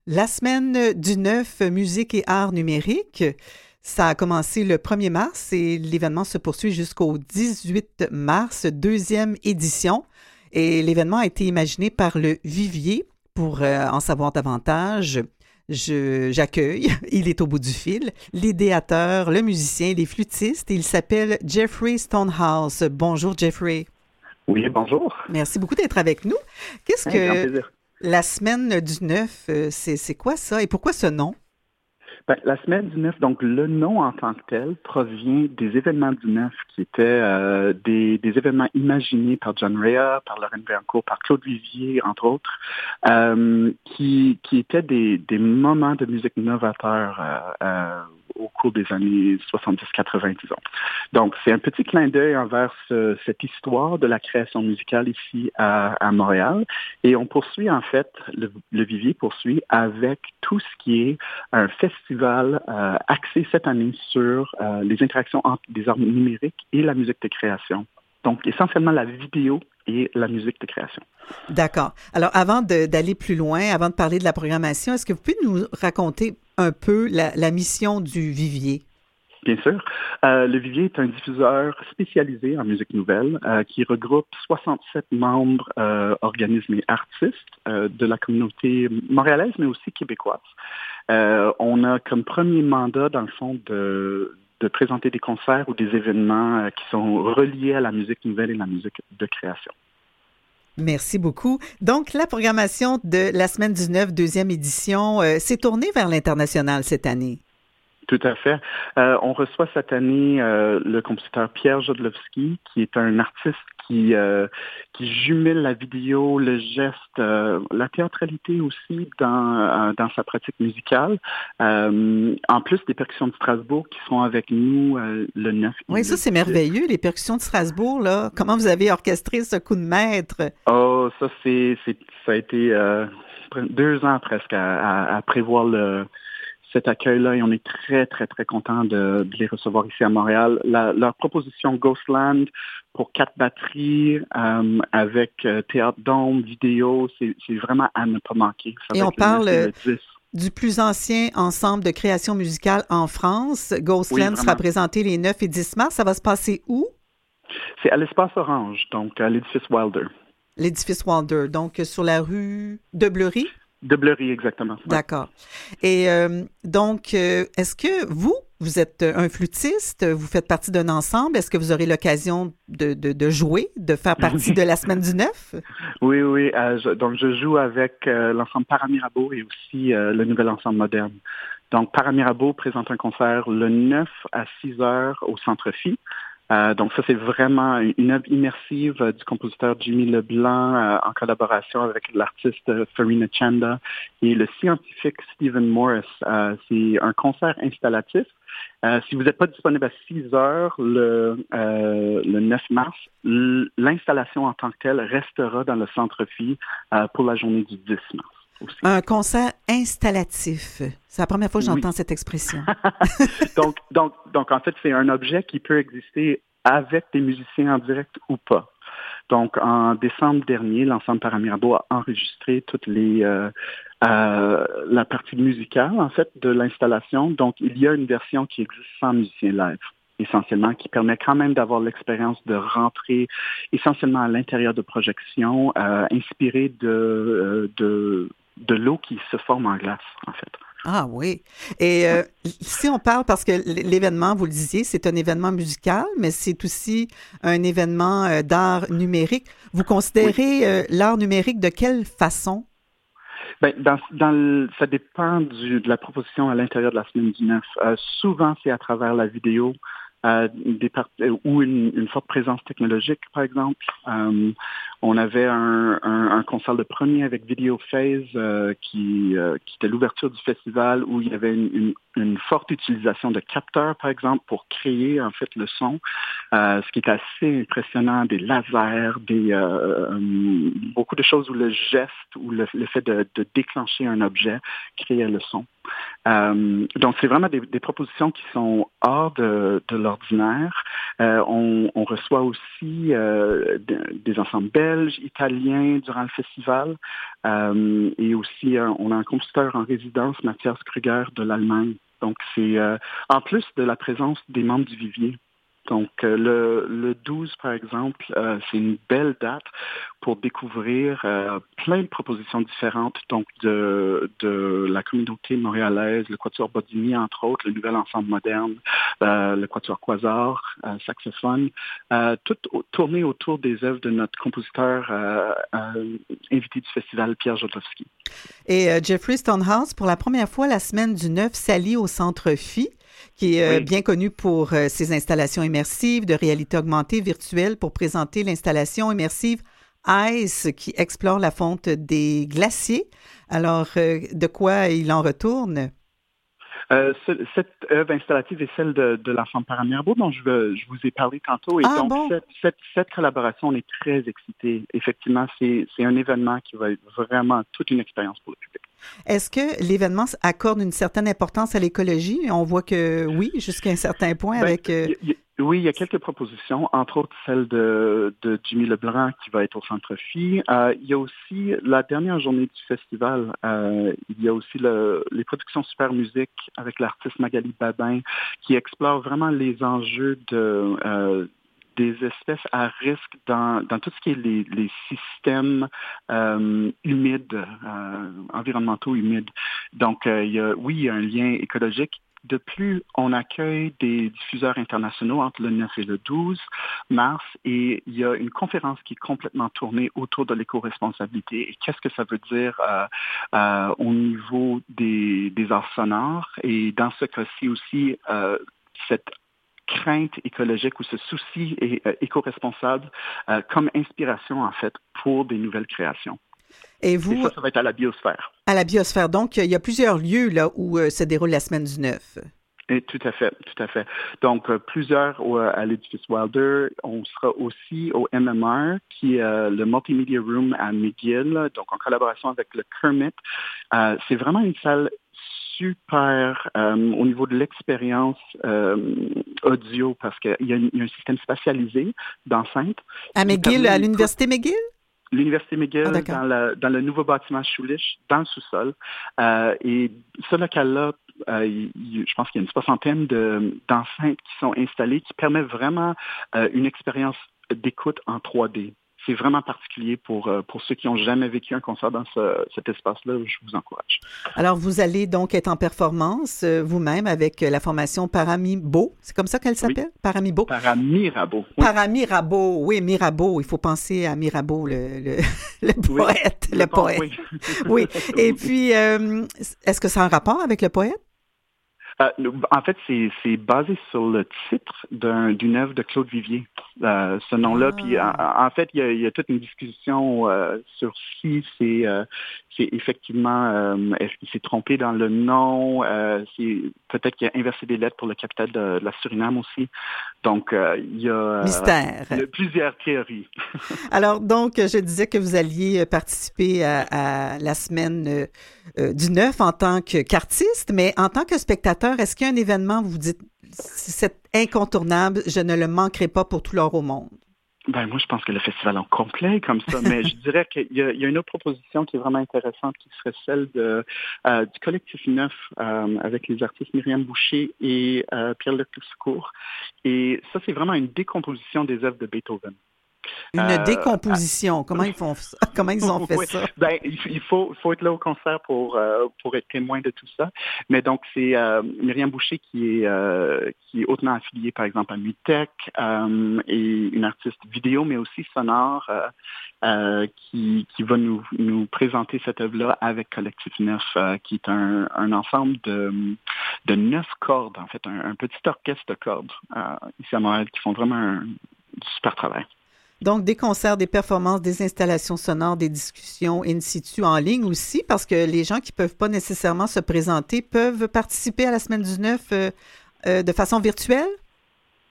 La semaine du 9 musique et arts numériques, ça a commencé le 1er mars et l'événement se poursuit jusqu'au 18 mars, deuxième édition. Et l'événement a été imaginé par le Vivier. Pour en savoir davantage, j'accueille, il est au bout du fil, l'idéateur, le musicien, les flûtistes. Il s'appelle Jeffrey Stonehouse. Bonjour Jeffrey. Oui, bonjour. Merci beaucoup d'être avec nous. Qu'est-ce Hey, grand que plaisir. la semaine du 9, c'est quoi ça et pourquoi ce nom? La semaine du 9, donc le nom en tant que tel provient des événements du 9 qui étaient des événements imaginés par John Rea, par Lorraine Vaillancourt, par Claude Vivier, entre autres, qui étaient des moments de musique novateurs au cours des années 70-80, disons. Donc, c'est un petit clin d'œil envers cette histoire de la création musicale ici à Montréal. Et on poursuit, en fait, le Vivier poursuit avec tout ce qui est un festival axé cette année sur les interactions entre des arts numériques et la musique de création. Donc, essentiellement la vidéo et la musique de création. D'accord. Alors, avant d'aller plus loin, avant de parler de la programmation, est-ce que vous pouvez nous raconter un peu la mission du Vivier? Bien sûr. Le Vivier est un diffuseur spécialisé en musique nouvelle qui regroupe 67 membres, organismes et artistes de la communauté montréalaise, mais aussi québécoise. On a comme premier mandat, dans le fond, de présenter des concerts ou des événements qui sont reliés à la musique nouvelle et la musique de création. Merci beaucoup. Donc, la programmation de la semaine 19, deuxième édition, s'est tournée vers l'international cette année. Tout à fait. On reçoit cette année le compositeur Pierre Jodlowski, qui est un artiste qui jumelle la vidéo, le geste, la théâtralité aussi dans sa pratique musicale. En plus des percussions de Strasbourg qui seront avec nous le 9 et Oui, le ça, c'est 10. merveilleux, les percussions de Strasbourg, là. Comment vous avez orchestré ce coup de maître? Oh, ça a été 2 ans presque à prévoir cet accueil-là et on est très, très, très content de les recevoir ici à Montréal. Leur proposition Ghostland pour 4 batteries avec théâtre dôme, vidéo, c'est vraiment à ne pas manquer. Ça Et va on être le 9 et parle le 10. du plus ancien ensemble de création musicale en France. Oui, Ghostland sera vraiment. présenté les 9 et 10 mars. Ça va se passer où? C'est à l'Espace Orange, donc à l'édifice Wilder. L'édifice Wilder, donc sur la rue de Bleury? De Bleury, exactement. Ouais. D'accord. Et donc, est-ce que vous êtes un flûtiste, vous faites partie d'un ensemble, est-ce que vous aurez l'occasion de jouer, de faire partie de la semaine du 9? Oui, oui. Donc, je joue avec l'ensemble Paramirabeau et aussi le nouvel ensemble moderne. Donc, Paramirabeau présente un concert le 9 à 6 heures au Centre Phi. Donc, ça, c'est vraiment une œuvre immersive du compositeur Jimmy Leblanc en collaboration avec l'artiste Farina Chanda et le scientifique Stephen Morris. C'est un concert installatif. Si vous n'êtes pas disponible à 6 heures le 9 mars, l'installation en tant que telle restera dans le Centre Phi pour la journée du 10 mars aussi. Un concert installatif. C'est la première fois que Oui. j'entends cette expression. donc, en fait, c'est un objet qui peut exister avec des musiciens en direct ou pas. Donc, en décembre dernier, l'ensemble Paramirabeau a enregistré la partie musicale, en fait, de l'installation. Donc, il y a une version qui existe sans musicien live, essentiellement, qui permet quand même d'avoir l'expérience de rentrer essentiellement à l'intérieur de projections, inspiré de l'eau qui se forme en glace, en fait. Ah oui. Et Ouais. si on parle, parce que l'événement, vous le disiez, c'est un événement musical, mais c'est aussi un événement d'art numérique. Vous Oui. considérez l'art numérique de quelle façon? Ben, ça dépend de la proposition à l'intérieur de la semaine du 9. Souvent, c'est à travers la vidéo ou une forte présence technologique, par exemple. On avait un concert de premier avec Video Phase qui était l'ouverture du festival où il y avait une forte utilisation de capteurs, par exemple, pour créer en fait le son, ce qui est assez impressionnant, des lasers, beaucoup de choses où le geste ou le fait de déclencher un objet créait le son. Donc, c'est vraiment des propositions qui sont hors de l'ordinaire. On reçoit aussi des ensembles belges, italiens durant le festival. Et aussi, on a un compositeur en résidence, Mathias Kruger, de l'Allemagne. Donc, c'est en plus de la présence des membres du Vivier. Donc, le 12, par exemple, c'est une belle date pour découvrir plein de propositions différentes, donc de la communauté montréalaise, le Quatuor Bodini, entre autres, le Nouvel Ensemble Moderne, le Quatuor Quasar, saxophone, tout tourné autour des œuvres de notre compositeur invité du festival, Pierre Jodlowski. Et Jeffrey Stonehouse, pour la première fois, la semaine du 9, s'allie au Centre Phi, qui est bien connu pour ses installations immersives de réalité augmentée virtuelle pour présenter l'installation immersive Ice qui explore la fonte des glaciers. Alors, de quoi il en retourne? Cette œuvre installative est celle de l'ensemble Paramirabeau dont je vous ai parlé tantôt. Et donc, bon? cette collaboration, on est très excités. Effectivement, c'est un événement qui va être vraiment toute une expérience pour le public. Est-ce que l'événement accorde une certaine importance à l'écologie? On voit que oui, jusqu'à un certain point avec... Oui, il y a quelques propositions, entre autres celle de Jimmy Leblanc qui va être au Centre Phi. Il y a aussi la dernière journée du festival. Il y a aussi les productions Super Musique avec l'artiste Magali Babin qui explore vraiment les enjeux des espèces à risque dans tout ce qui est les systèmes humides, environnementaux humides. Donc, il y a un lien écologique. De plus, on accueille des diffuseurs internationaux entre le 9 et le 12 mars et il y a une conférence qui est complètement tournée autour de l'éco-responsabilité. Et qu'est-ce que ça veut dire au niveau des arts sonores et dans ce cas-ci aussi, cette crainte écologique ou ce souci éco-responsable comme inspiration, en fait, pour des nouvelles créations. Et ça va être à la Biosphère. À la Biosphère. Donc, il y a plusieurs lieux là où se déroule la semaine du 9. Et tout à fait. Donc, plusieurs à l'édifice Wilder. On sera aussi au MMR, qui est le Multimedia Room à McGill, donc en collaboration avec le Kermit. C'est vraiment une salle super au niveau de l'expérience audio, parce qu'il y a un système spatialisé d'enceinte. À McGill, à l'Université McGill? L'Université McGill, dans le nouveau bâtiment Schulich, dans le sous-sol. Et ce local-là, je pense qu'il y a une soixantaine d'enceintes qui sont installées, qui permettent vraiment une expérience d'écoute en 3D. C'est vraiment particulier pour ceux qui n'ont jamais vécu un concert dans cet espace-là. Je vous encourage. Alors, vous allez donc être en performance vous-même avec la formation Paramirabeau. C'est comme ça qu'elle s'appelle? Oui. Paramirabeau. Oui. Paramirabeau, oui, Mirabeau. Il faut penser à Mirabeau, le poète. Oui, le poète. Oui. Oui. Et puis, est-ce que ça a un rapport avec le poète? En fait, c'est basé sur le titre d'une œuvre de Claude Vivier, ce nom-là. Puis, en fait, il y a toute une discussion sur si c'est effectivement, est-ce qu'il s'est trompé dans le nom, peut-être qu'il a inversé des lettres pour le capitale de la Suriname aussi. Donc, il y a mystère. Plusieurs théories. Alors, donc, je disais que vous alliez participer à la semaine du 9 en tant qu'artiste, mais en tant que spectateur, est-ce qu'il y a un événement où vous dites c'est incontournable, je ne le manquerai pas pour tout l'or au monde? Ben moi, je pense que le festival en complet comme ça, mais je dirais qu'il y a une autre proposition qui est vraiment intéressante, qui serait celle du collectif Neuf avec les artistes Myriam Boucher et Pierre-Luc Secours. Et ça, c'est vraiment une décomposition des œuvres de Beethoven. Une décomposition. Comment ils font ça? Comment ils ont fait ça? Ben, il faut être là au concert pour être témoin de tout ça. Mais donc, c'est Myriam Boucher qui est hautement affiliée, par exemple, à Mutech et une artiste vidéo, mais aussi sonore, qui va nous présenter cette œuvre-là avec Collectif Neuf, qui est un ensemble de 9 cordes, en fait, un petit orchestre de cordes ici à Montréal, qui font vraiment du super travail. Donc, des concerts, des performances, des installations sonores, des discussions in situ en ligne aussi, parce que les gens qui ne peuvent pas nécessairement se présenter peuvent participer à la semaine du 9 de façon virtuelle?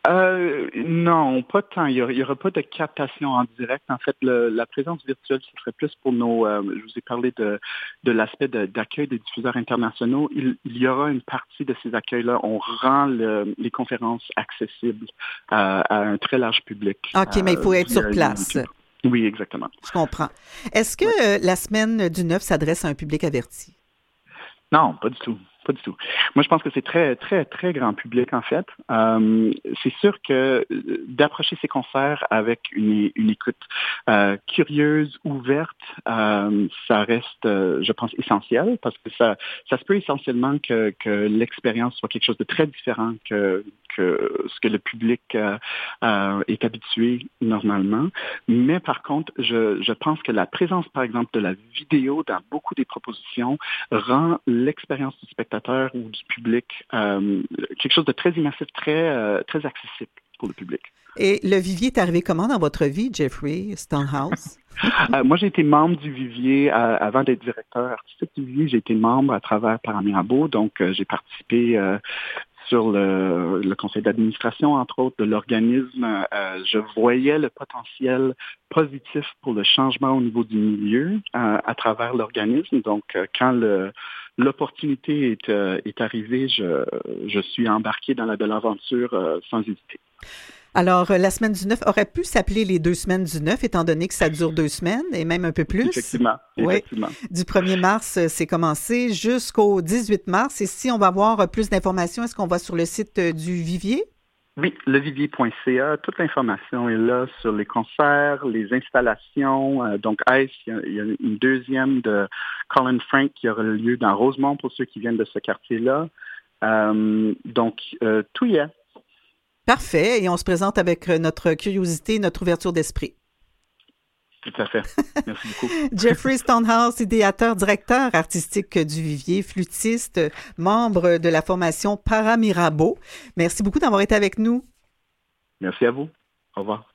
Non, pas tant. Il y aura pas de captation en direct. En fait, la présence virtuelle, ce serait plus pour nos... je vous ai parlé de l'aspect d'accueil des diffuseurs internationaux. Il y aura une partie de ces accueils-là. On rend les conférences accessibles à un très large public. OK, mais il faut être sur place. YouTube. Oui, exactement. Je comprends. Est-ce que la semaine du 9 s'adresse à un public averti? Non, pas du tout. Pas du tout. Moi, je pense que c'est très, très, très grand public, en fait. C'est sûr que d'approcher ces concerts avec une écoute curieuse, ouverte, ça reste, je pense, essentiel parce que ça se peut essentiellement que l'expérience soit quelque chose de très différent que ce que le public est habitué normalement. Mais par contre, je pense que la présence, par exemple, de la vidéo dans beaucoup des propositions rend l'expérience du spectateur ou du public quelque chose de très immersif, très, très accessible pour le public. Et le Vivier est arrivé comment dans votre vie, Jeffrey Stonehouse? Moi, j'ai été membre du Vivier avant d'être directeur artistique du Vivier. J'ai été membre à travers Paramirabeau, donc j'ai participé sur le conseil d'administration, entre autres, de l'organisme. Je voyais le potentiel positif pour le changement au niveau du milieu à travers l'organisme. Donc, quand l'opportunité est arrivée, je suis embarqué dans la belle aventure sans hésiter. Alors, la semaine du 9 aurait pu s'appeler les 2 semaines du 9, étant donné que ça dure 2 semaines et même un peu plus. Effectivement. Oui. Du 1er mars, c'est commencé jusqu'au 18 mars. Et si on va avoir plus d'informations, est-ce qu'on va sur le site du Vivier? Oui, levivier.ca. Toute l'information est là sur les concerts, les installations. Donc, il y a une deuxième de Colin Frank qui aura lieu dans Rosemont pour ceux qui viennent de ce quartier-là. Donc, tout y est. Parfait. Et on se présente avec notre curiosité, notre ouverture d'esprit. Tout à fait. Merci beaucoup. Jeffrey Stonehouse, idéateur, directeur artistique du Vivier, flûtiste, membre de la formation Paramirabeau. Merci beaucoup d'avoir été avec nous. Merci à vous. Au revoir.